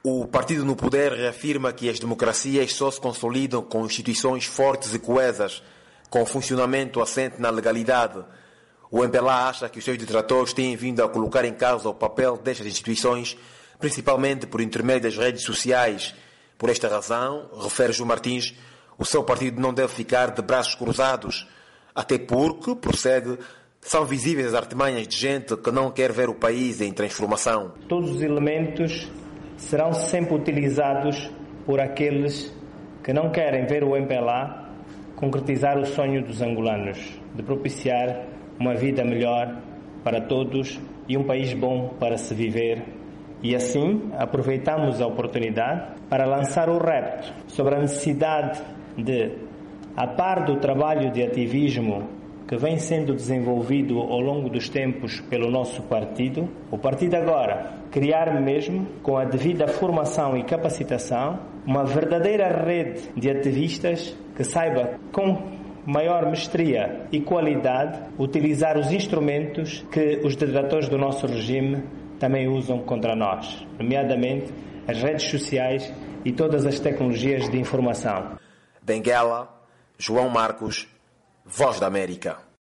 O partido no poder reafirma que as democracias só se consolidam com instituições fortes e coesas, com funcionamento assente na legalidade. O MPLA acha que os seus detratores têm vindo a colocar em causa o papel destas instituições, principalmente por intermédio das redes sociais. Por esta razão, refere João Martins, o seu partido não deve ficar de braços cruzados, até porque, prossegue, são visíveis as artimanhas de gente que não quer ver o país em transformação. Todos os elementos serão sempre utilizados por aqueles que não querem ver o MPLA concretizar o sonho dos angolanos, de propiciar uma vida melhor para todos e um país bom para se viver. E assim, aproveitamos a oportunidade para lançar o repto sobre a necessidade de, a par do trabalho de ativismo que vem sendo desenvolvido ao longo dos tempos pelo nosso partido, o partido agora criar mesmo, com a devida formação e capacitação, uma verdadeira rede de ativistas que saiba com maior mestria e qualidade utilizar os instrumentos que os detratores do nosso regime também usam contra nós, nomeadamente as redes sociais e todas as tecnologias de informação. Benguela, João Marcos, Voz da América.